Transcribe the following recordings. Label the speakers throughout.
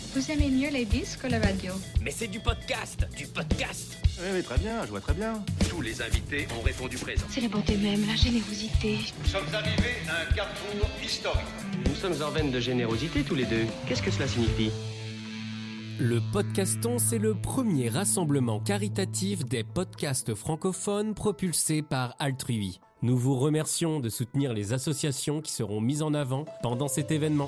Speaker 1: Vous aimez mieux les disques ou la radio?
Speaker 2: Mais c'est du podcast.
Speaker 3: Oui, très bien, je vois très bien.
Speaker 4: Tous les invités ont répondu présent.
Speaker 1: C'est la bonté même, la générosité.
Speaker 4: Nous sommes arrivés à un carrefour historique.
Speaker 5: Nous sommes en veine de générosité tous les deux. Qu'est-ce que cela signifie ?
Speaker 6: Le Podcaston, c'est le premier rassemblement caritatif des podcasts francophones propulsés par Altrui. Nous vous remercions de soutenir les associations qui seront mises en avant pendant cet événement.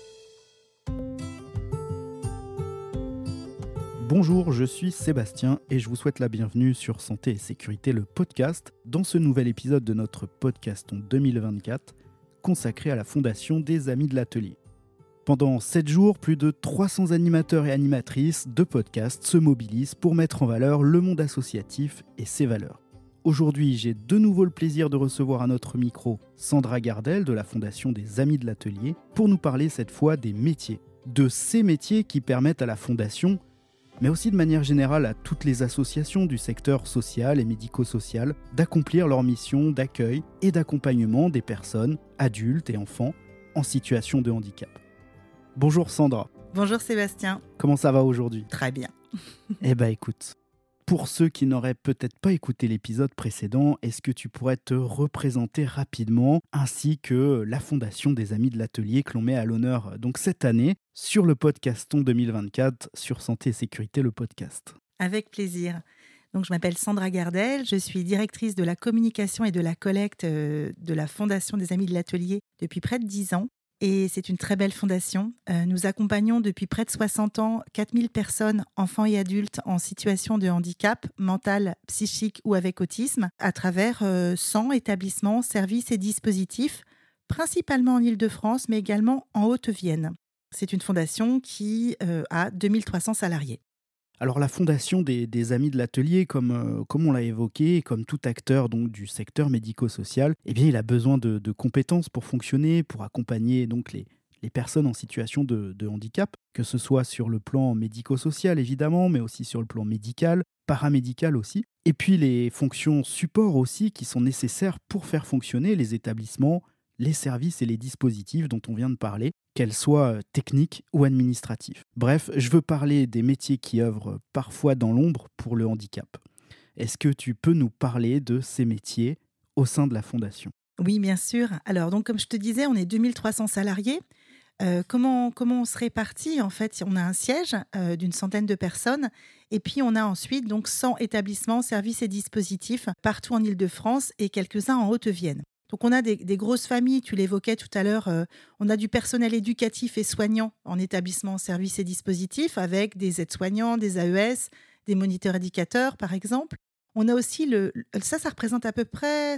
Speaker 7: Bonjour, je suis Sébastien et je vous souhaite la bienvenue sur Santé et Sécurité, le podcast, dans ce nouvel épisode de notre Podcaston 2024, consacré à la Fondation des Amis de l'Atelier. Pendant 7 jours, plus de 300 animateurs et animatrices de podcasts se mobilisent pour mettre en valeur le monde associatif et ses valeurs. Aujourd'hui, j'ai de nouveau le plaisir de recevoir à notre micro Sandra Gardel de la Fondation des Amis de l'Atelier pour nous parler cette fois des métiers. De ces métiers qui permettent à la Fondation, mais aussi de manière générale à toutes les associations du secteur social et médico-social, d'accomplir leur mission d'accueil et d'accompagnement des personnes, adultes et enfants, en situation de handicap. Bonjour Sandra.
Speaker 8: Bonjour Sébastien.
Speaker 7: Comment ça va aujourd'hui ?
Speaker 8: Très bien.
Speaker 7: Eh bien écoute, pour ceux qui n'auraient peut-être pas écouté l'épisode précédent, est-ce que tu pourrais te représenter rapidement, ainsi que la Fondation des Amis de l'Atelier que l'on met à l'honneur donc cette année sur le Podcaston 2024 sur Santé et Sécurité, le podcast.
Speaker 8: Avec plaisir. Donc, je m'appelle Sandra Gardel, je suis directrice de la communication et de la collecte de la Fondation des Amis de l'Atelier depuis près de 10 ans. Et c'est une très belle fondation. Nous accompagnons depuis près de 60 ans 4000 personnes, enfants et adultes, en situation de handicap mental, psychique ou avec autisme, à travers 100 établissements, services et dispositifs, principalement en Île-de-France, mais également en Haute-Vienne. C'est une fondation qui a 2300 salariés.
Speaker 7: Alors la Fondation des Amis de l'Atelier, comme on l'a évoqué, comme tout acteur donc, du secteur médico-social, eh bien, il a besoin de compétences pour fonctionner, pour accompagner donc, les personnes en situation de handicap, que ce soit sur le plan médico-social évidemment, mais aussi sur le plan médical, paramédical aussi. Et puis les fonctions support aussi qui sont nécessaires pour faire fonctionner les établissements, les services et les dispositifs dont on vient de parler, qu'elles soient techniques ou administratifs. Bref, je veux parler des métiers qui œuvrent parfois dans l'ombre pour le handicap. Est-ce que tu peux nous parler de ces métiers au sein de la Fondation ?
Speaker 8: Oui, bien sûr. Alors, donc, comme je te disais, on est 2300 salariés. Comment on se répartit ? En fait, on a un siège d'une centaine de personnes et puis on a ensuite donc 100 établissements, services et dispositifs partout en Île-de-France et quelques-uns en Haute-Vienne. Donc, on a des grosses familles, tu l'évoquais tout à l'heure, on a du personnel éducatif et soignant en établissement, services et dispositifs avec des aides-soignants, des AES, des moniteurs éducateurs, par exemple. On a aussi, ça représente à peu près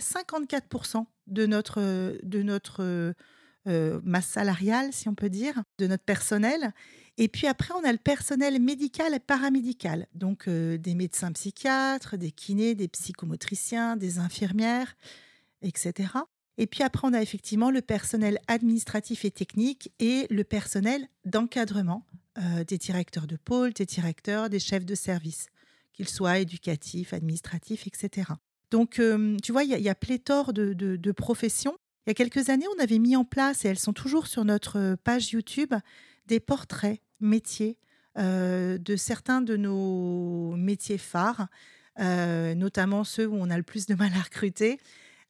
Speaker 8: 54% de notre masse salariale, si on peut dire, de notre personnel. Et puis après, on a le personnel médical et paramédical, donc des médecins psychiatres, des kinés, des psychomotriciens, des infirmières, etc. Et puis après, on a effectivement le personnel administratif et technique et le personnel d'encadrement, des directeurs de pôle, des directeurs, des chefs de service, qu'ils soient éducatifs, administratifs, etc. Donc, tu vois, il y a pléthore de professions. Il y a quelques années, on avait mis en place, et elles sont toujours sur notre page YouTube, des portraits métiers de certains de nos métiers phares, notamment ceux où on a le plus de mal à recruter.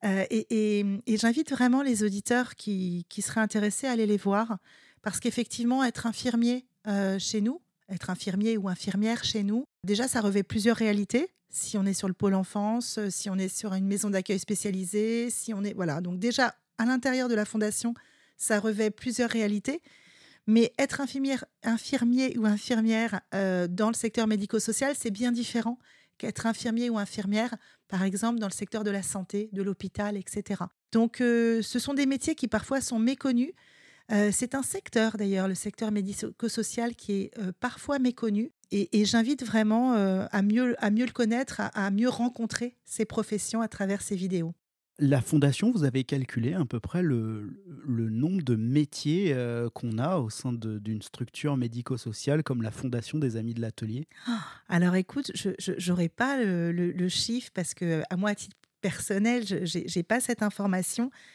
Speaker 8: Et j'invite vraiment les auditeurs qui seraient intéressés à aller les voir, parce qu'effectivement, être infirmier chez nous, être infirmier ou infirmière chez nous, déjà, ça revêt plusieurs réalités. Si on est sur le pôle enfance, si on est sur une maison d'accueil spécialisée, si on est... Voilà, donc déjà, à l'intérieur de la Fondation, ça revêt plusieurs réalités. Mais être infirmier ou infirmière dans le secteur médico-social, c'est bien différent qu'être infirmier ou infirmière, par exemple, dans le secteur de la santé, de l'hôpital, etc. Donc, ce sont des métiers qui parfois sont méconnus. C'est un secteur, d'ailleurs, le secteur médico-social, qui est parfois méconnu. Et j'invite vraiment à mieux le connaître, à mieux rencontrer ces professions à travers ces vidéos.
Speaker 7: La Fondation, vous avez calculé à peu près le nombre de métiers qu'on a au sein d'une structure médico-sociale comme la Fondation des Amis de l'Atelier ?
Speaker 8: Alors écoute, je n'aurai pas le chiffre parce que, à moi, à titre personnel, je n'ai pas cette information.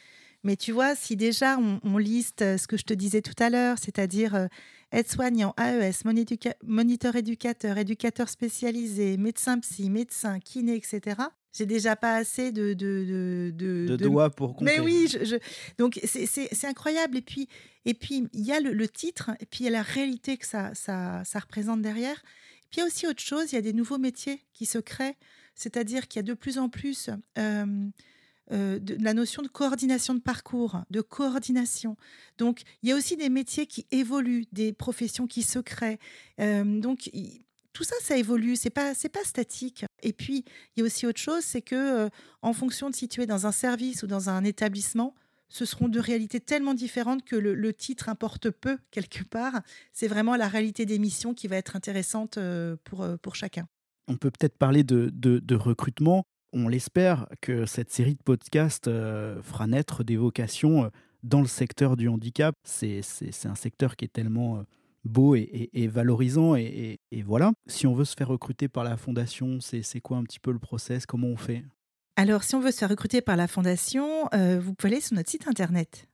Speaker 8: Mais tu vois, si déjà on liste ce que je te disais tout à l'heure, c'est-à-dire aide-soignant, AES, moniteur éducateur, éducateur spécialisé, médecin psy, médecin, kiné, etc., j'ai déjà pas assez de
Speaker 7: doigts pour compter.
Speaker 8: Mais oui, donc c'est incroyable. Et puis il y a le titre, et puis il y a la réalité que ça représente derrière. Et puis il y a aussi autre chose, il y a des nouveaux métiers qui se créent, c'est-à-dire qu'il y a de plus en plus de la notion de coordination de parcours, de coordination. Donc il y a aussi des métiers qui évoluent, des professions qui se créent. Tout ça évolue, c'est pas statique. Et puis, il y a aussi autre chose, c'est que en fonction de si tu es dans un service ou dans un établissement, ce seront deux réalités tellement différentes que le titre importe peu, quelque part. C'est vraiment la réalité des missions qui va être intéressante pour chacun.
Speaker 7: On peut peut-être parler de recrutement. On l'espère que cette série de podcasts fera naître des vocations dans le secteur du handicap. C'est un secteur qui est tellement beau et valorisant. Et voilà, si on veut se faire recruter par la Fondation, c'est quoi un petit peu le process? Comment on fait?
Speaker 8: Alors, si on veut se faire recruter par la Fondation, vous pouvez aller sur notre site internet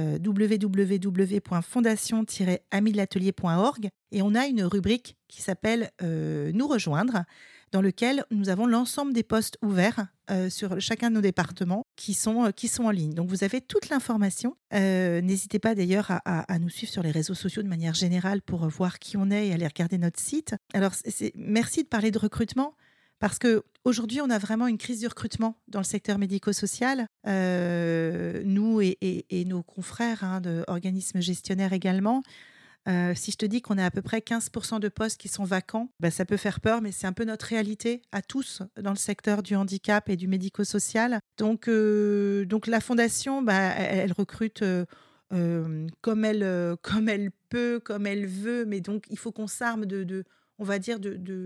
Speaker 8: www.fondation-amidelatelier.org et on a une rubrique qui s'appelle Nous rejoindre, dans lequel nous avons l'ensemble des postes ouverts sur chacun de nos départements qui sont en ligne. Donc, vous avez toute l'information. N'hésitez pas d'ailleurs à nous suivre sur les réseaux sociaux de manière générale pour voir qui on est et aller regarder notre site. Alors, merci de parler de recrutement parce qu'aujourd'hui, on a vraiment une crise du recrutement dans le secteur médico-social. Nous et nos confrères d'organismes gestionnaires également. Si je te dis qu'on a à peu près 15% de postes qui sont vacants, ça peut faire peur, mais c'est un peu notre réalité à tous dans le secteur du handicap et du médico-social. Donc la Fondation, elle recrute comme elle peut, comme elle veut, mais donc il faut qu'on s'arme on va dire,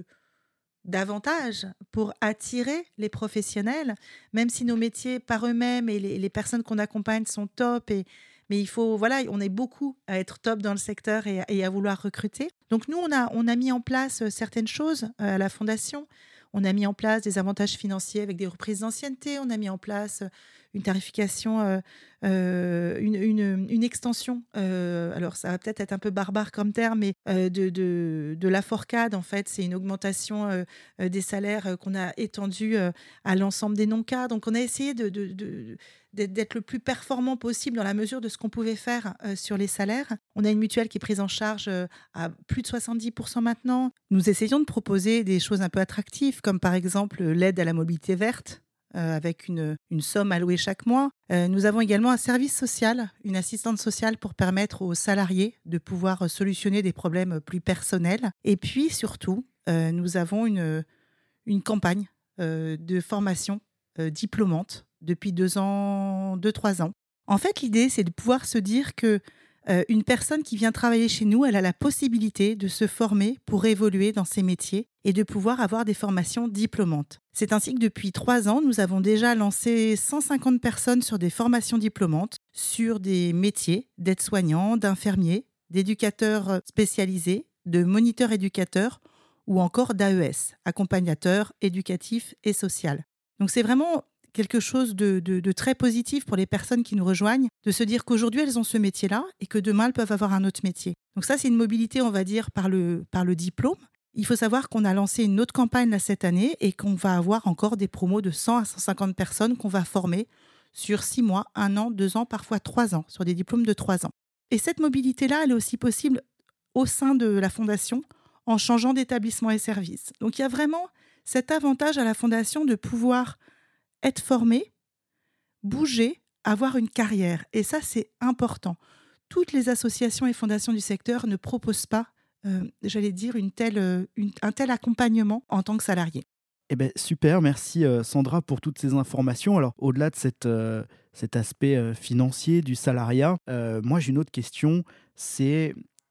Speaker 8: davantage pour attirer les professionnels, même si nos métiers par eux-mêmes et les personnes qu'on accompagne sont top mais il faut, on est beaucoup à être top dans le secteur et à vouloir recruter. Donc nous, on a mis en place certaines choses à la Fondation. On a mis en place des avantages financiers avec des reprises d'ancienneté. On a mis en place une tarification, une extension. Alors, ça va peut-être être un peu barbare comme terme, mais de la forcade, en fait, c'est une augmentation des salaires qu'on a étendue à l'ensemble des non-cas. Donc, on a essayé d'être le plus performant possible dans la mesure de ce qu'on pouvait faire sur les salaires. On a une mutuelle qui est prise en charge à plus de 70% maintenant. Nous essayons de proposer des choses un peu attractives, comme par exemple l'aide à la mobilité verte, avec une somme allouée chaque mois. Nous avons également un service social, une assistante sociale pour permettre aux salariés de pouvoir solutionner des problèmes plus personnels. Et puis surtout, nous avons une campagne de formation diplômante depuis 2-3 ans. En fait, l'idée, c'est de pouvoir se dire que une personne qui vient travailler chez nous, elle a la possibilité de se former pour évoluer dans ses métiers et de pouvoir avoir des formations diplômantes. C'est ainsi que depuis 3 ans, nous avons déjà lancé 150 personnes sur des formations diplômantes, sur des métiers d'aide-soignant, d'infirmier, d'éducateur spécialisé, de moniteur éducateur ou encore d'AES, accompagnateur éducatif et social. Donc c'est vraiment quelque chose de très positif pour les personnes qui nous rejoignent, de se dire qu'aujourd'hui, elles ont ce métier-là et que demain, elles peuvent avoir un autre métier. Donc ça, c'est une mobilité, on va dire, par le diplôme. Il faut savoir qu'on a lancé une autre campagne là, cette année et qu'on va avoir encore des promos de 100 à 150 personnes qu'on va former sur 6 mois, 1 an, 2 ans, parfois 3 ans, sur des diplômes de 3 ans. Et cette mobilité-là, elle est aussi possible au sein de la Fondation en changeant d'établissement et service. Donc il y a vraiment cet avantage à la Fondation de pouvoir être formé, bouger, avoir une carrière. Et ça, c'est important. Toutes les associations et fondations du secteur ne proposent pas, j'allais dire, un tel accompagnement en tant que salarié.
Speaker 7: Eh ben, super, merci Sandra pour toutes ces informations. Alors, au-delà de cet aspect financier du salariat, moi j'ai une autre question, c'est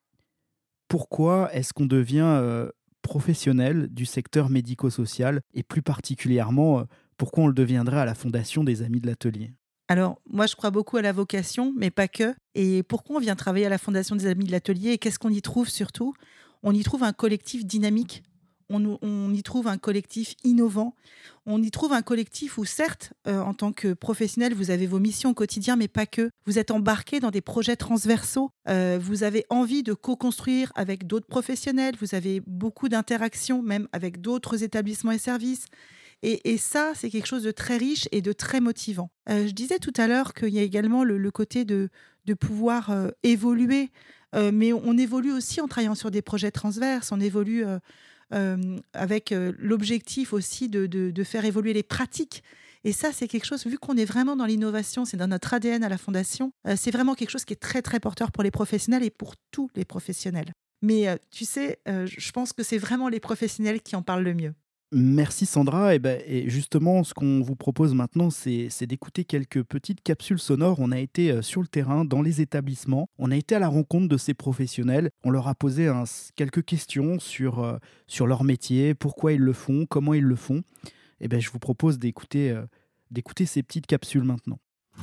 Speaker 7: pourquoi est-ce qu'on devient professionnel du secteur médico-social et plus particulièrement pourquoi on le deviendrait à la Fondation des Amis de l'Atelier?
Speaker 8: Alors, moi, je crois beaucoup à la vocation, mais pas que. Et pourquoi on vient travailler à la Fondation des Amis de l'Atelier et qu'est-ce qu'on y trouve surtout? On y trouve un collectif dynamique. on y trouve un collectif innovant. On y trouve un collectif où, certes, en tant que professionnel, vous avez vos missions au quotidien, mais pas que. Vous êtes embarqué dans des projets transversaux. Vous avez envie de co-construire avec d'autres professionnels. Vous avez beaucoup d'interactions, même avec d'autres établissements et services. Et ça, c'est quelque chose de très riche et de très motivant. Je disais tout à l'heure qu'il y a également le côté de pouvoir évoluer. Mais on évolue aussi en travaillant sur des projets transverses. On évolue avec l'objectif aussi de faire évoluer les pratiques. Et ça, c'est quelque chose, vu qu'on est vraiment dans l'innovation, c'est dans notre ADN à la Fondation, c'est vraiment quelque chose qui est très, très porteur pour les professionnels et pour tous les professionnels. Mais tu sais, je pense que c'est vraiment les professionnels qui en parlent le mieux.
Speaker 7: Merci Sandra. Et justement, ce qu'on vous propose maintenant, c'est d'écouter quelques petites capsules sonores. On a été sur le terrain, dans les établissements. On a été à la rencontre de ces professionnels. On leur a posé quelques questions sur leur métier, pourquoi ils le font, comment ils le font. Je vous propose d'écouter ces petites capsules maintenant.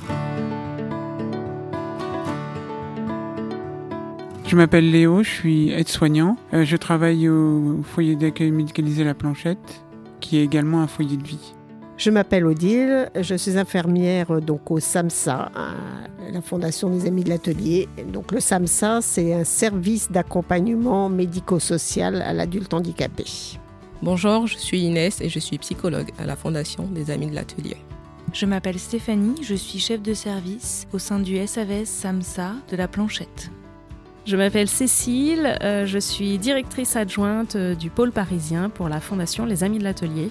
Speaker 2: Je m'appelle Léo, je suis aide-soignant. Je travaille au foyer d'accueil médicalisé La Planchette, qui est également un foyer de vie.
Speaker 9: Je m'appelle Odile, je suis infirmière donc au SAMSA, à la Fondation des Amis de l'Atelier. Donc le SAMSA, c'est un service d'accompagnement médico-social à l'adulte handicapé.
Speaker 10: Bonjour, je suis Inès et je suis psychologue à la Fondation des Amis de l'Atelier.
Speaker 11: Je m'appelle Stéphanie, je suis chef de service au sein du SAVS SAMSA de La Planchette.
Speaker 12: Je m'appelle Cécile, je suis directrice adjointe du pôle parisien pour la Fondation Les Amis de l'Atelier.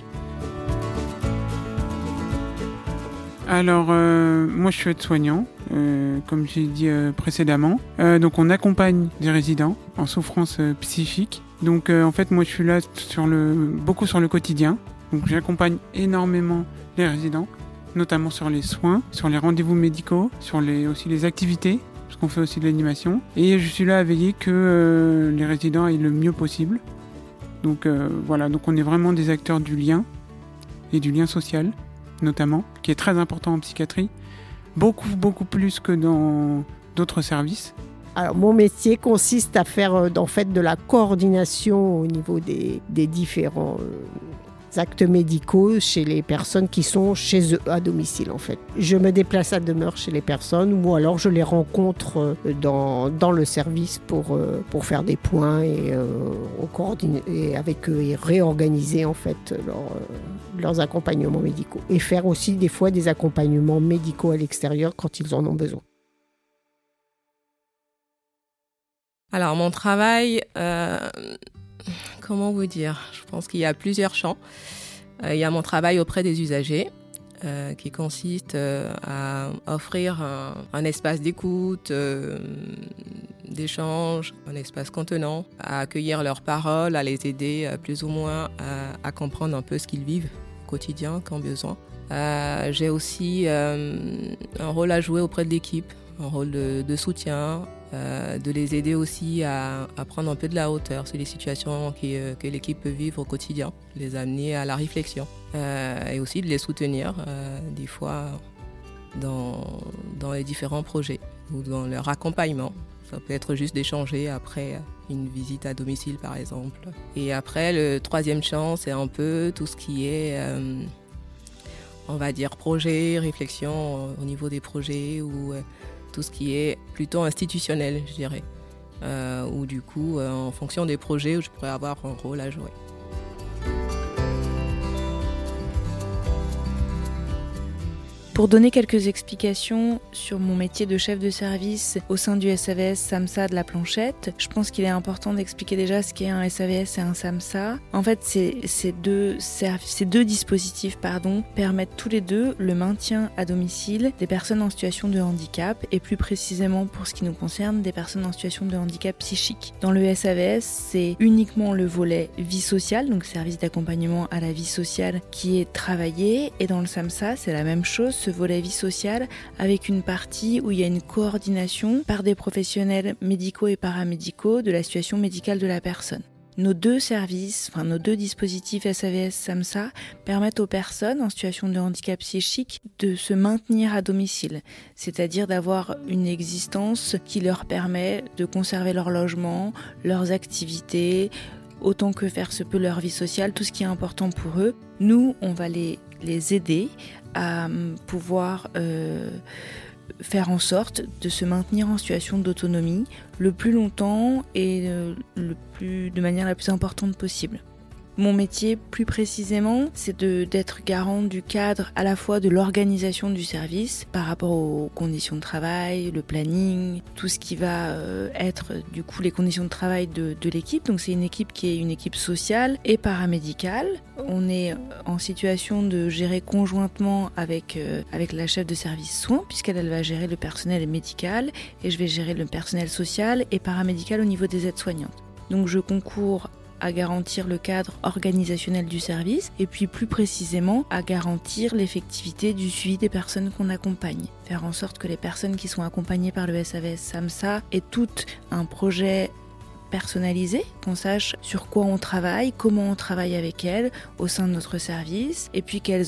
Speaker 2: Alors, moi je suis aide-soignant, comme j'ai dit précédemment. Donc on accompagne des résidents en souffrance psychique. Donc en fait, moi je suis là beaucoup sur le quotidien. Donc j'accompagne énormément les résidents, notamment sur les soins, sur les rendez-vous médicaux, sur aussi les activités. Parce qu'on fait aussi de l'animation. Et je suis là à veiller que les résidents aillent le mieux possible. Donc voilà, donc on est vraiment des acteurs du lien, et du lien social, notamment, qui est très important en psychiatrie. Beaucoup plus que dans d'autres services.
Speaker 9: Alors, mon métier consiste à faire en fait de la coordination au niveau des différents actes médicaux chez les personnes qui sont chez eux à domicile en fait. Je me déplace à demeure chez les personnes ou alors je les rencontre dans le service pour faire des points et coordonner avec eux et réorganiser en fait leurs accompagnements médicaux et faire aussi des fois des accompagnements médicaux à l'extérieur quand ils en ont besoin.
Speaker 10: Alors mon travail, comment vous dire ? Je pense qu'il y a plusieurs champs. Il y a mon travail auprès des usagers qui consiste à offrir un espace d'écoute, d'échange, un espace contenant, à accueillir leurs paroles, à les aider plus ou moins à comprendre un peu ce qu'ils vivent au quotidien quand besoin. J'ai aussi un rôle à jouer auprès de l'équipe, un rôle de soutien, de les aider aussi à prendre un peu de la hauteur sur les situations que l'équipe peut vivre au quotidien, les amener à la réflexion et aussi de les soutenir des fois dans les différents projets ou dans leur accompagnement. Ça peut être juste d'échanger après une visite à domicile par exemple. Et après le troisième champ, c'est un peu tout ce qui est on va dire projet, réflexion au niveau des projets ou tout ce qui est plutôt institutionnel, je dirais. Ou du coup, en fonction des projets, où je pourrais avoir un rôle à jouer.
Speaker 11: Pour donner quelques explications sur mon métier de chef de service au sein du SAVS SAMSA de La Planchette, je pense qu'il est important d'expliquer déjà ce qu'est un SAVS et un SAMSA. En fait, ces deux dispositifs permettent tous les deux le maintien à domicile des personnes en situation de handicap et plus précisément pour ce qui nous concerne, des personnes en situation de handicap psychique. Dans le SAVS, c'est uniquement le volet vie sociale, donc service d'accompagnement à la vie sociale qui est travaillé, et dans le SAMSA, c'est la même chose, ce volet vie sociale avec une partie où il y a une coordination par des professionnels médicaux et paramédicaux de la situation médicale de la personne. Nos deux services, nos deux dispositifs SAVS SAMSA permettent aux personnes en situation de handicap psychique de se maintenir à domicile, c'est-à-dire d'avoir une existence qui leur permet de conserver leur logement, leurs activités, autant que faire se peut leur vie sociale, tout ce qui est important pour eux. Nous, on va les aider à pouvoir faire en sorte de se maintenir en situation d'autonomie le plus longtemps et de manière la plus importante possible. Mon métier, plus précisément, c'est d'être garant du cadre à la fois de l'organisation du service par rapport aux conditions de travail, le planning, tout ce qui va être du coup les conditions de travail de l'équipe. Donc c'est une équipe qui est une équipe sociale et paramédicale. On est en situation de gérer conjointement avec la chef de service soins, puisqu'elle va gérer le personnel médical et je vais gérer le personnel social et paramédical au niveau des aides-soignantes. Donc je concours à garantir le cadre organisationnel du service et puis plus précisément à garantir l'effectivité du suivi des personnes qu'on accompagne. Faire en sorte que les personnes qui sont accompagnées par le SAVS SAMSA aient tout un projet personnalisé, qu'on sache sur quoi on travaille, comment on travaille avec elles au sein de notre service et puis qu'elles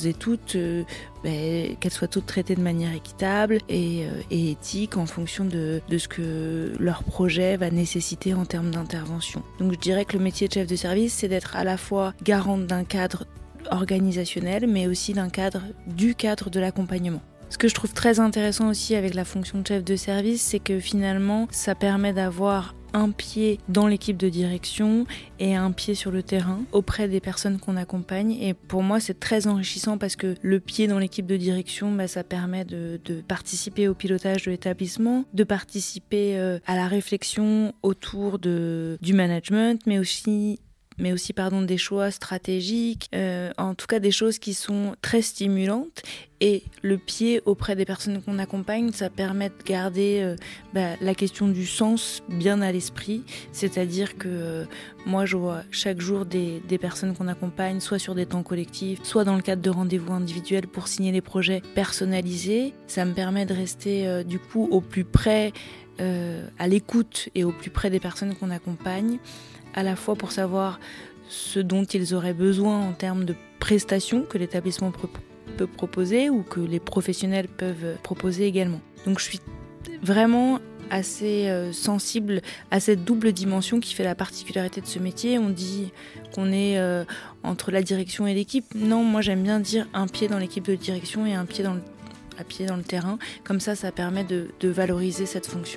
Speaker 11: soient toutes traitées de manière équitable et éthique en fonction de ce que leur projet va nécessiter en termes d'intervention. Donc je dirais que le métier de chef de service, c'est d'être à la fois garante d'un cadre organisationnel mais aussi du cadre de l'accompagnement. Ce que je trouve très intéressant aussi avec la fonction de chef de service, c'est que finalement ça permet d'avoir un pied dans l'équipe de direction et un pied sur le terrain auprès des personnes qu'on accompagne. Et pour moi, c'est très enrichissant parce que le pied dans l'équipe de direction, ça permet de participer au pilotage de l'établissement, de participer à la réflexion autour du management, mais aussi des choix stratégiques, en tout cas des choses qui sont très stimulantes. Et le pied auprès des personnes qu'on accompagne, ça permet de garder la question du sens bien à l'esprit. C'est-à-dire que moi, je vois chaque jour des personnes qu'on accompagne, soit sur des temps collectifs, soit dans le cadre de rendez-vous individuels pour signer les projets personnalisés. Ça me permet de rester du coup au plus près, à l'écoute et au plus près des personnes qu'on accompagne, à la fois pour savoir ce dont ils auraient besoin en termes de prestations que l'établissement peut proposer ou que les professionnels peuvent proposer également. Donc je suis vraiment assez sensible à cette double dimension qui fait la particularité de ce métier. On dit qu'on est entre la direction et l'équipe. Non, moi j'aime bien dire un pied dans l'équipe de direction et un pied dans le terrain. Comme ça permet de valoriser cette fonction.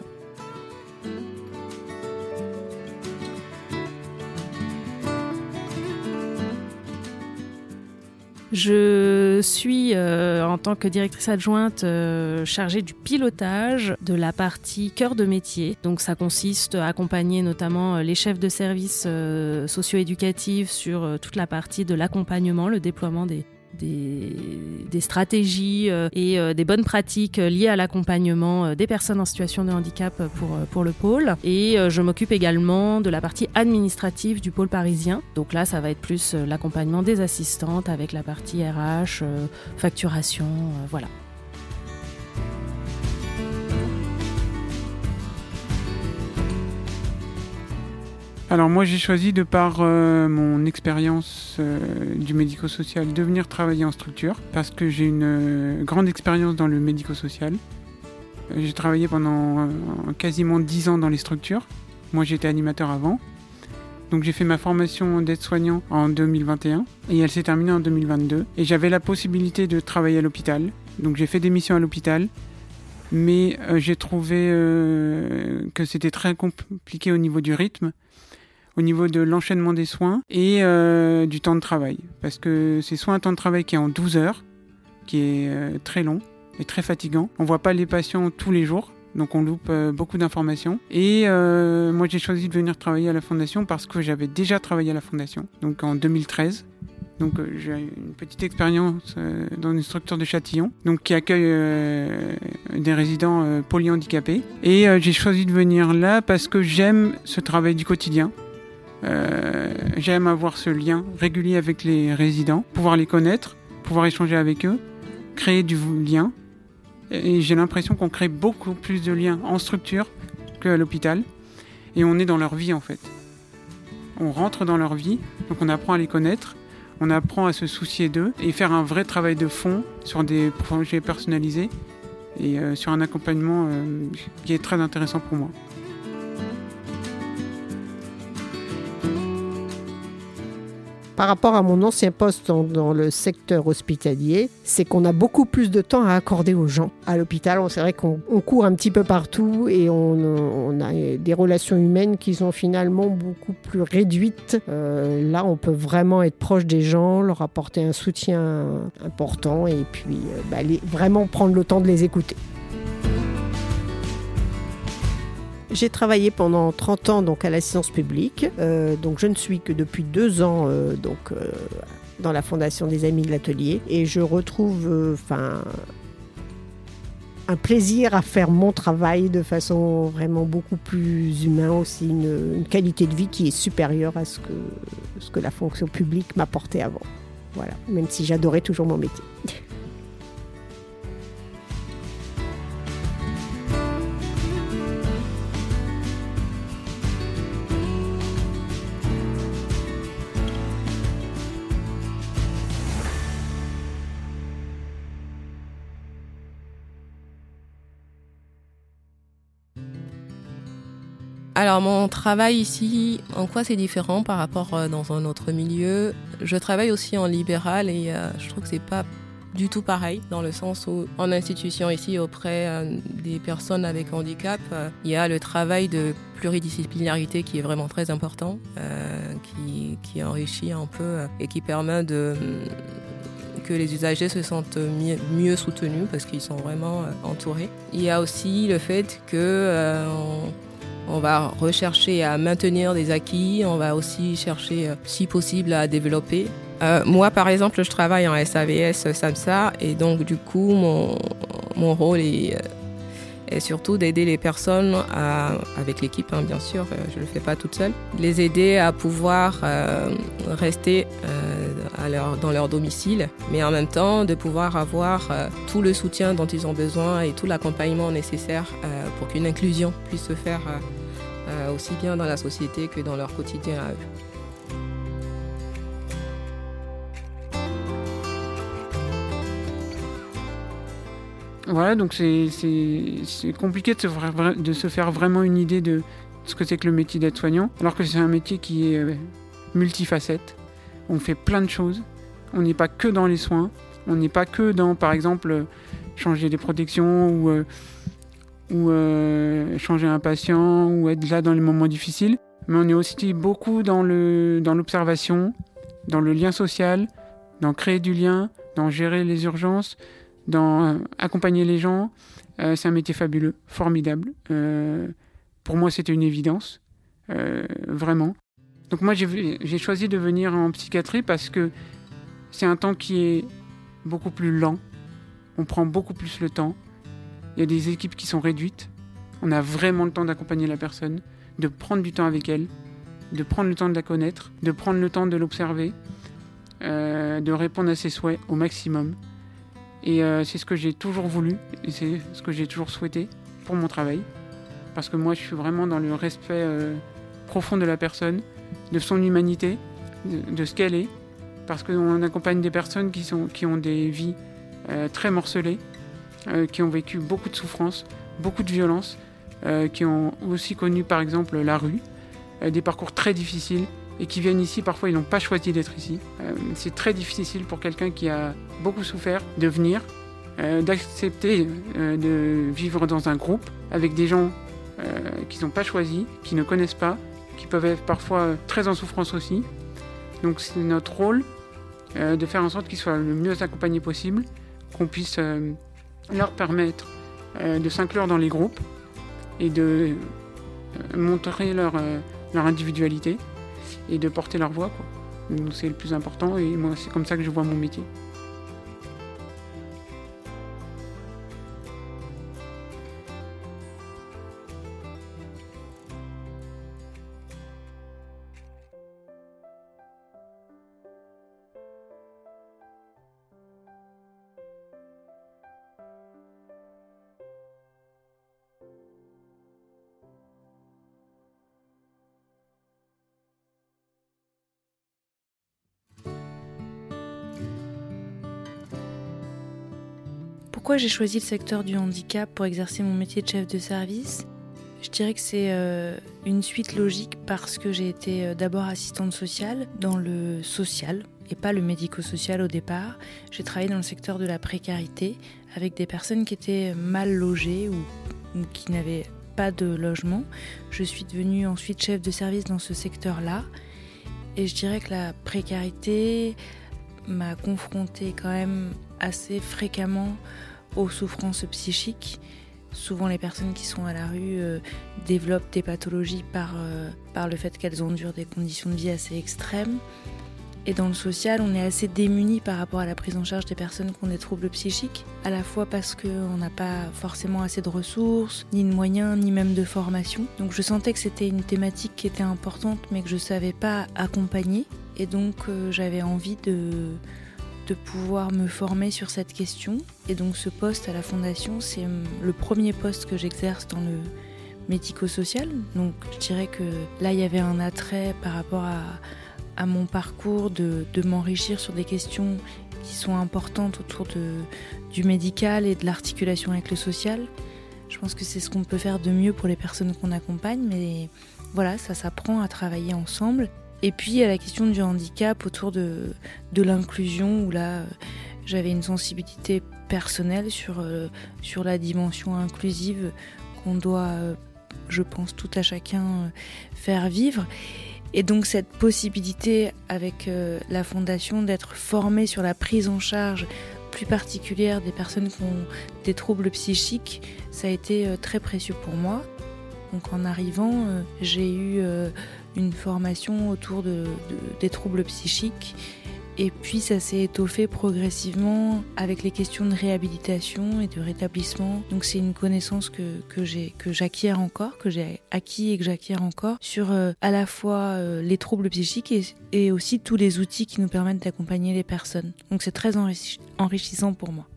Speaker 12: Je suis, en tant que directrice adjointe, chargée du pilotage de la partie cœur de métier. Donc ça consiste à accompagner notamment les chefs de services socio-éducatifs sur toute la partie de l'accompagnement, le déploiement des stratégies et des bonnes pratiques liées à l'accompagnement des personnes en situation de handicap pour le pôle. Et je m'occupe également de la partie administrative du pôle parisien. Donc là, ça va être plus l'accompagnement des assistantes avec la partie RH, facturation, voilà.
Speaker 2: Alors moi j'ai choisi de par mon expérience du médico-social de venir travailler en structure parce que j'ai une grande expérience dans le médico-social. J'ai travaillé pendant quasiment 10 ans dans les structures. Moi j'étais animateur avant. Donc j'ai fait ma formation d'aide-soignant en 2021 et elle s'est terminée en 2022. Et j'avais la possibilité de travailler à l'hôpital. Donc j'ai fait des missions à l'hôpital. Mais j'ai trouvé que c'était très compliqué au niveau du rythme, au niveau de l'enchaînement des soins et du temps de travail. Parce que c'est soit un temps de travail qui est en 12 heures, qui est très long et très fatigant. On ne voit pas les patients tous les jours, donc on loupe beaucoup d'informations. Et moi j'ai choisi de venir travailler à la Fondation parce que j'avais déjà travaillé à la Fondation, donc en 2013. Donc j'ai une petite expérience dans une structure de Châtillon, donc qui accueille des résidents polyhandicapés. Et j'ai choisi de venir là parce que j'aime ce travail du quotidien. J'aime avoir ce lien régulier avec les résidents, pouvoir les connaître, pouvoir échanger avec eux, créer du lien. Et j'ai l'impression qu'on crée beaucoup plus de liens en structure qu'à l'hôpital. Et on est dans leur vie en fait. On rentre dans leur vie, donc on apprend à les connaître, on apprend à se soucier d'eux et faire un vrai travail de fond sur des projets personnalisés et sur un accompagnement qui est très intéressant pour moi.
Speaker 9: par rapport à mon ancien poste dans le secteur hospitalier, c'est qu'on a beaucoup plus de temps à accorder aux gens. À l'hôpital, c'est vrai qu'on court un petit peu partout et on a des relations humaines qui sont finalement beaucoup plus réduites. Là, on peut vraiment être proche des gens, leur apporter un soutien important et puis vraiment prendre le temps de les écouter. J'ai travaillé pendant 30 ans donc, à l'assistance publique. Donc, je ne suis que depuis 2 ans dans la Fondation des Amis de l'Atelier. Et je retrouve un plaisir à faire mon travail de façon vraiment beaucoup plus humaine. Aussi une qualité de vie qui est supérieure à ce que la fonction publique m'apportait avant. Voilà, même si j'adorais toujours mon métier.
Speaker 10: Alors mon travail ici, en quoi c'est différent par rapport dans un autre milieu? Je travaille aussi en libéral et je trouve que c'est pas du tout pareil dans le sens où en institution ici auprès des personnes avec handicap, il y a le travail de pluridisciplinarité qui est vraiment très important, qui enrichit un peu et qui permet que les usagers se sentent mieux soutenus parce qu'ils sont vraiment entourés. Il y a aussi le fait que on va rechercher à maintenir des acquis, on va aussi chercher, si possible, à développer. Moi, par exemple, je travaille en SAVS SAMSA et donc, du coup, mon rôle est surtout d'aider les personnes, avec l'équipe, hein, bien sûr, je ne le fais pas toute seule, les aider à pouvoir rester dans leur domicile, mais en même temps de pouvoir avoir tout le soutien dont ils ont besoin et tout l'accompagnement nécessaire pour qu'une inclusion puisse se faire aussi bien dans la société que dans leur quotidien à eux.
Speaker 2: Voilà, donc c'est compliqué de se faire vraiment une idée de ce que c'est que le métier d'aide-soignant, alors que c'est un métier qui est multifacette. On fait plein de choses. On n'est pas que dans les soins. On n'est pas que dans, par exemple, changer des protections ou changer un patient ou être là dans les moments difficiles. Mais on est aussi beaucoup dans l'observation, dans le lien social, dans créer du lien, dans gérer les urgences, dans accompagner les gens. C'est un métier fabuleux, formidable. Pour moi, c'était une évidence, vraiment. Donc moi, j'ai choisi de venir en psychiatrie parce que c'est un temps qui est beaucoup plus lent. On prend beaucoup plus le temps. Il y a des équipes qui sont réduites. On a vraiment le temps d'accompagner la personne, de prendre du temps avec elle, de prendre le temps de la connaître, de prendre le temps de l'observer, de répondre à ses souhaits au maximum. Et c'est ce que j'ai toujours voulu, et c'est ce que j'ai toujours souhaité pour mon travail. Parce que moi, je suis vraiment dans le respect profond de la personne, de son humanité, de ce qu'elle est. Parce qu'on accompagne des personnes qui ont des vies très morcelées, qui ont vécu beaucoup de souffrances, beaucoup de violences, qui ont aussi connu par exemple la rue, des parcours très difficiles et qui viennent ici, parfois ils n'ont pas choisi d'être ici. C'est très difficile pour quelqu'un qui a beaucoup souffert de venir, d'accepter de vivre dans un groupe avec des gens qu'ils n'ont pas choisi, qui ne connaissent pas, qui peuvent être parfois très en souffrance aussi. Donc c'est notre rôle de faire en sorte qu'ils soient le mieux accompagnés possible, qu'on puisse leur permettre de s'inclure dans les groupes et de montrer leur individualité et de porter leur voix, quoi. Donc c'est le plus important et moi c'est comme ça que je vois mon métier.
Speaker 11: Pourquoi j'ai choisi le secteur du handicap pour exercer mon métier de chef de service ? Je dirais que c'est une suite logique parce que j'ai été d'abord assistante sociale dans le social et pas le médico-social au départ. J'ai travaillé dans le secteur de la précarité avec des personnes qui étaient mal logées ou qui n'avaient pas de logement. Je suis devenue ensuite chef de service dans ce secteur-là et je dirais que la précarité m'a confrontée quand même assez fréquemment aux souffrances psychiques. Souvent, les personnes qui sont à la rue développent des pathologies par le fait qu'elles endurent des conditions de vie assez extrêmes. Et dans le social, on est assez démunis par rapport à la prise en charge des personnes qui ont des troubles psychiques, à la fois parce qu'on n'a pas forcément assez de ressources, ni de moyens, ni même de formation. Donc je sentais que c'était une thématique qui était importante, mais que je ne savais pas accompagner. Et donc j'avais envie de pouvoir me former sur cette question. Et donc ce poste à la Fondation, c'est le premier poste que j'exerce dans le médico-social. Donc je dirais que là, il y avait un attrait par rapport à mon parcours de m'enrichir sur des questions qui sont importantes autour du médical et de l'articulation avec le social. Je pense que c'est ce qu'on peut faire de mieux pour les personnes qu'on accompagne, mais voilà, ça s'apprend à travailler ensemble. Et puis il y a la question du handicap autour de l'inclusion, où là j'avais une sensibilité personnelle sur la dimension inclusive qu'on doit, je pense, tout à chacun faire vivre. Et donc cette possibilité avec la Fondation d'être formée sur la prise en charge plus particulière des personnes qui ont des troubles psychiques, ça a été très précieux pour moi. Donc en arrivant, j'ai eu une formation autour des troubles psychiques. Et puis ça s'est étoffé progressivement avec les questions de réhabilitation et de rétablissement. Donc c'est une connaissance que j'acquiers encore, que j'ai acquis et que j'acquiers encore sur à la fois les troubles psychiques et aussi tous les outils qui nous permettent d'accompagner les personnes. Donc c'est très enrichissant pour moi.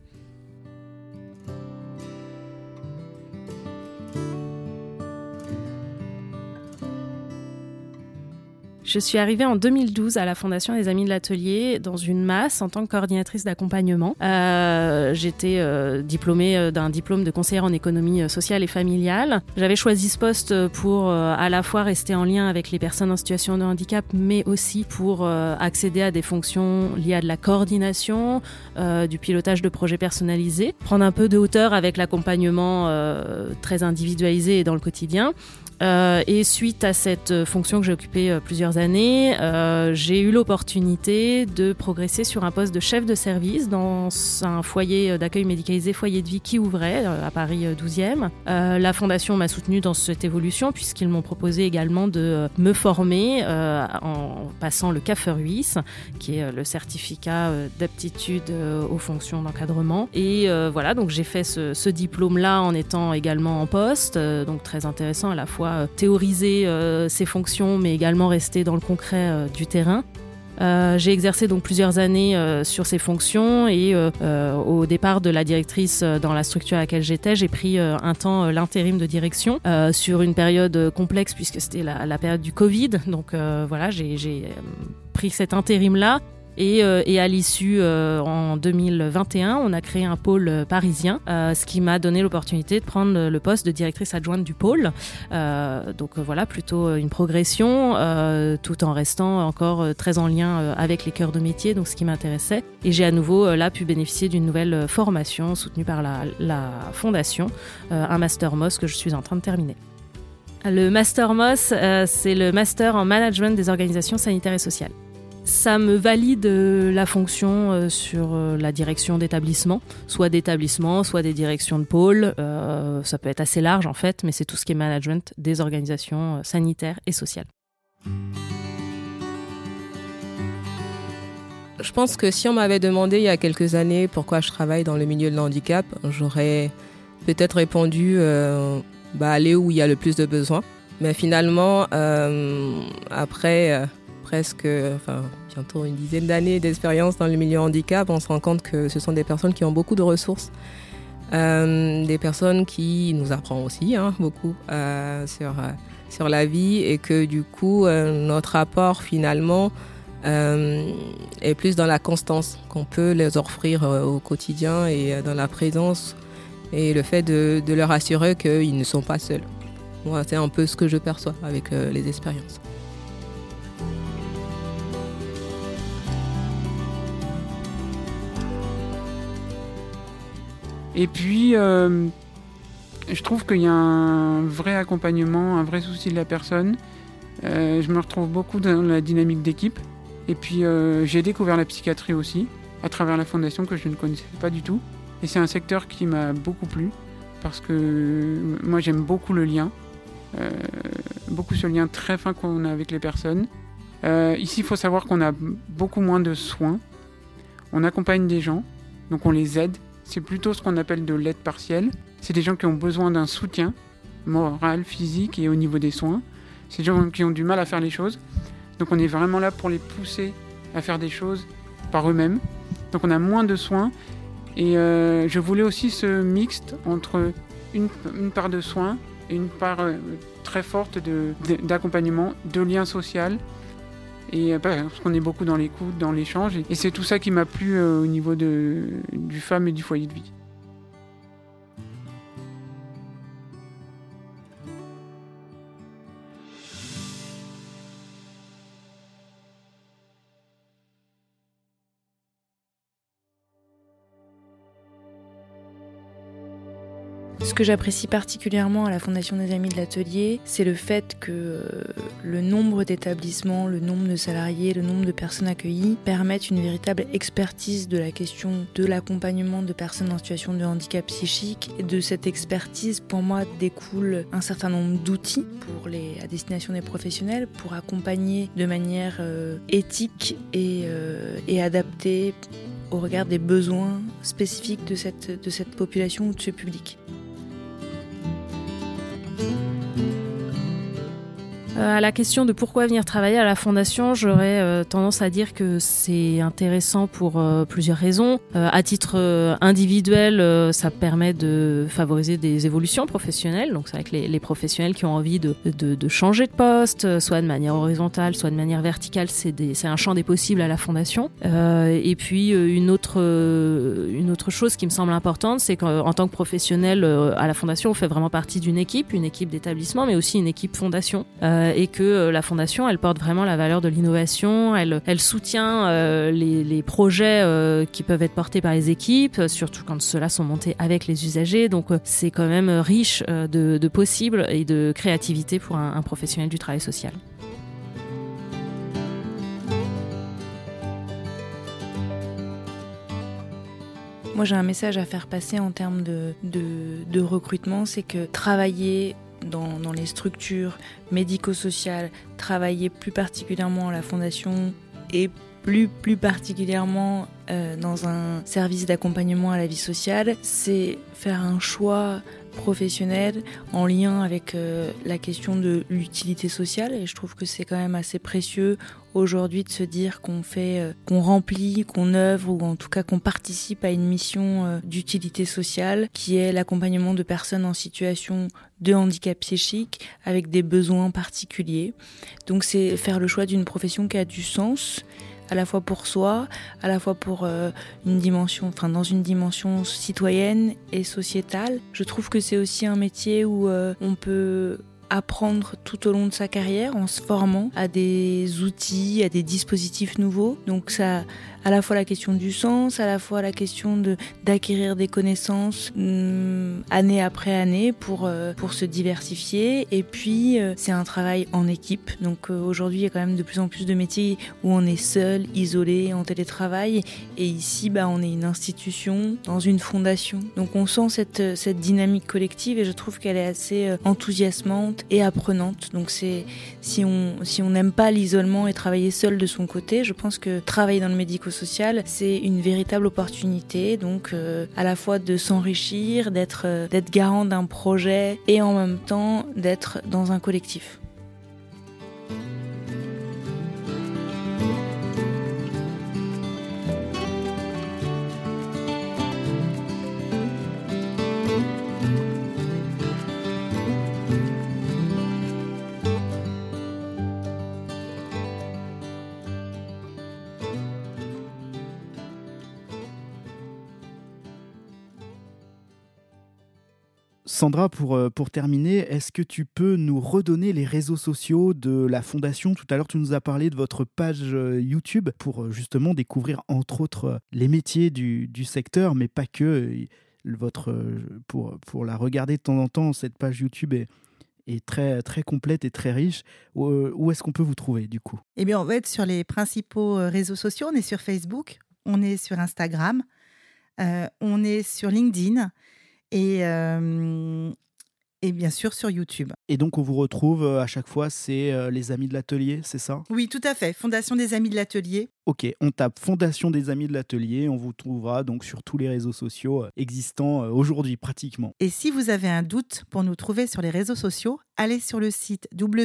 Speaker 12: Je suis arrivée en 2012 à la Fondation des Amis de l'Atelier dans une masse en tant que coordinatrice d'accompagnement. J'étais diplômée d'un diplôme de conseillère en économie sociale et familiale. J'avais choisi ce poste pour à la fois rester en lien avec les personnes en situation de handicap, mais aussi pour accéder à des fonctions liées à de la coordination, du pilotage de projets personnalisés, prendre un peu de hauteur avec l'accompagnement très individualisé et dans le quotidien. Et suite à cette fonction que j'ai occupée plusieurs années, j'ai eu l'opportunité de progresser sur un poste de chef de service dans un foyer d'accueil médicalisé, foyer de vie qui ouvrait à Paris 12e. La Fondation m'a soutenue dans cette évolution puisqu'ils m'ont proposé également de me former en passant le CAFERUIS, qui est le certificat d'aptitude aux fonctions d'encadrement. Et voilà, donc j'ai fait ce diplôme-là en étant également en poste, donc très intéressant à la fois théoriser ces fonctions mais également rester dans le concret du terrain. J'ai exercé donc plusieurs années sur ces fonctions et au départ de la directrice dans la structure à laquelle j'étais, j'ai pris un temps l'intérim de direction sur une période complexe puisque c'était la période du Covid. Donc voilà, j'ai pris cet intérim-là. Et à l'issue, en 2021, on a créé un pôle parisien, ce qui m'a donné l'opportunité de prendre le poste de directrice adjointe du pôle. Donc voilà, plutôt une progression, tout en restant encore très en lien avec les cœurs de métier, donc ce qui m'intéressait. Et j'ai à nouveau là pu bénéficier d'une nouvelle formation soutenue par la Fondation, un Master MOS que je suis en train de terminer. Le Master MOS, c'est le Master en Management des organisations sanitaires et sociales. Ça me valide la fonction sur la direction d'établissement, soit d'établissement, soit des directions de pôle. Ça peut être assez large en fait, mais c'est tout ce qui est management des organisations sanitaires et sociales.
Speaker 10: Je pense que si on m'avait demandé il y a quelques années pourquoi je travaille dans le milieu de l'handicap, j'aurais peut-être répondu aller où il y a le plus de besoins. Mais finalement, après bientôt une dizaine d'années d'expérience dans le milieu handicap, on se rend compte que ce sont des personnes qui ont beaucoup de ressources, des personnes qui nous apprennent aussi beaucoup sur la vie et que du coup notre apport finalement est plus dans la constance qu'on peut les offrir au quotidien et dans la présence et le fait de leur assurer qu'ils ne sont pas seuls. Moi, c'est un peu ce que je perçois avec les expériences.
Speaker 2: Et puis, je trouve qu'il y a un vrai accompagnement, un vrai souci de la personne. Je me retrouve beaucoup dans la dynamique d'équipe. Et puis, j'ai découvert la psychiatrie aussi, à travers la fondation que je ne connaissais pas du tout. Et c'est un secteur qui m'a beaucoup plu, parce que moi, j'aime beaucoup le lien. Beaucoup ce lien très fin qu'on a avec les personnes. Ici, il faut savoir qu'on a beaucoup moins de soins. On accompagne des gens, donc on les aide. C'est plutôt ce qu'on appelle de l'aide partielle. C'est des gens qui ont besoin d'un soutien moral, physique et au niveau des soins. C'est des gens qui ont du mal à faire les choses. Donc on est vraiment là pour les pousser à faire des choses par eux-mêmes. Donc on a moins de soins. Et je voulais aussi ce mixte entre une part de soins et une part très forte d'accompagnement, de lien social. Et parce qu'on est beaucoup dans l'écoute, dans l'échange. Et c'est tout ça qui m'a plu au niveau du FAM et du foyer de vie.
Speaker 11: Ce que j'apprécie particulièrement à la Fondation des Amis de l'Atelier, c'est le fait que le nombre d'établissements, le nombre de salariés, le nombre de personnes accueillies permettent une véritable expertise de la question de l'accompagnement de personnes en situation de handicap psychique. Et de cette expertise, pour moi, découle un certain nombre d'outils à destination des professionnels pour accompagner de manière éthique et adaptée au regard des besoins spécifiques de cette population ou de ce public.
Speaker 12: À la question de pourquoi venir travailler à la Fondation, j'aurais tendance à dire que c'est intéressant pour plusieurs raisons. À titre individuel, ça permet de favoriser des évolutions professionnelles. Donc c'est vrai que les professionnels qui ont envie de changer de poste, soit de manière horizontale, soit de manière verticale, c'est un champ des possibles à la Fondation. Et puis une autre chose qui me semble importante, c'est qu'en tant que professionnel à la Fondation, on fait vraiment partie d'une équipe d'établissement, mais aussi une équipe Fondation. Et que la Fondation, elle porte vraiment la valeur de l'innovation, elle soutient les projets qui peuvent être portés par les équipes, surtout quand ceux-là sont montés avec les usagers. Donc c'est quand même riche de possibles et de créativité pour un professionnel du travail social.
Speaker 11: Moi, j'ai un message à faire passer en termes de recrutement, c'est que travailler dans les structures médico-sociales, travailler plus particulièrement à la Fondation et plus particulièrement dans un service d'accompagnement à la vie sociale, c'est faire un choix professionnel en lien avec la question de l'utilité sociale. Et je trouve que c'est quand même assez précieux aujourd'hui de se dire qu'on remplit, qu'on œuvre ou en tout cas qu'on participe à une mission d'utilité sociale qui est l'accompagnement de personnes en situation de handicap psychique avec des besoins particuliers. Donc c'est faire le choix d'une profession qui a du sens, à la fois pour soi, à la fois pour dans une dimension citoyenne et sociétale. Je trouve que c'est aussi un métier où on peut apprendre tout au long de sa carrière en se formant à des outils, à des dispositifs nouveaux. Donc ça, à la fois la question du sens, à la fois la question d'acquérir des connaissances année après année pour se diversifier. Et puis c'est un travail en équipe. Donc aujourd'hui il y a quand même de plus en plus de métiers où on est seul, isolé, en télétravail. Et ici on est une institution dans une fondation. Donc on sent cette dynamique collective et je trouve qu'elle est assez enthousiasmante et apprenante. Donc si on n'aime pas l'isolement et travailler seul de son côté, je pense que travailler dans le médico-social, c'est une véritable opportunité. Donc à la fois de s'enrichir, d'être garant d'un projet et en même temps d'être dans un collectif.
Speaker 7: Sandra, pour terminer, est-ce que tu peux nous redonner les réseaux sociaux de la Fondation ? Tout à l'heure, tu nous as parlé de votre page YouTube pour justement découvrir, entre autres, les métiers du secteur, mais pas que. Pour la regarder de temps en temps, cette page YouTube est très, très complète et très riche. Où est-ce qu'on peut vous trouver, du coup ?
Speaker 8: Eh bien, on va être sur les principaux réseaux sociaux. On est sur Facebook, on est sur Instagram, on est sur LinkedIn et bien sûr sur YouTube.
Speaker 7: Et donc, on vous retrouve à chaque fois, c'est les Amis de l'Atelier, c'est ça ?
Speaker 8: Oui, tout à fait. Fondation des Amis de l'Atelier.
Speaker 7: Ok, on tape Fondation des Amis de l'Atelier, on vous trouvera donc sur tous les réseaux sociaux existants aujourd'hui pratiquement.
Speaker 8: Et si vous avez un doute pour nous trouver sur les réseaux sociaux, allez sur le site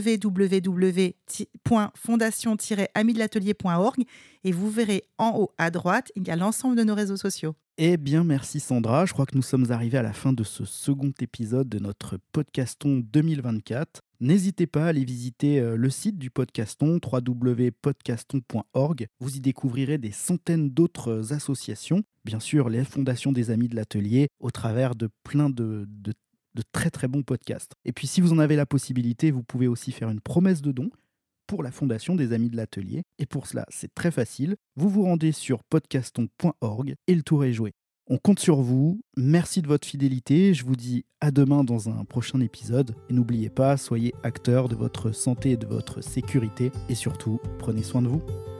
Speaker 8: www.fondation-amidelatelier.org et vous verrez en haut à droite, il y a l'ensemble de nos réseaux sociaux.
Speaker 7: Eh bien, merci Sandra. Je crois que nous sommes arrivés à la fin de ce second épisode de notre Podcaston 2024. N'hésitez pas à aller visiter le site du Podcaston, www.podcaston.org. Vous y découvrirez des centaines d'autres associations, bien sûr les fondations des Amis de l'Atelier, au travers de plein de très très bons podcasts. Et puis si vous en avez la possibilité, vous pouvez aussi faire une promesse de don pour la Fondation des Amis de l'Atelier. Et pour cela, c'est très facile. Vous vous rendez sur podcaston.org et le tour est joué. On compte sur vous. Merci de votre fidélité. Je vous dis à demain dans un prochain épisode. Et n'oubliez pas, soyez acteurs de votre santé et de votre sécurité. Et surtout, prenez soin de vous.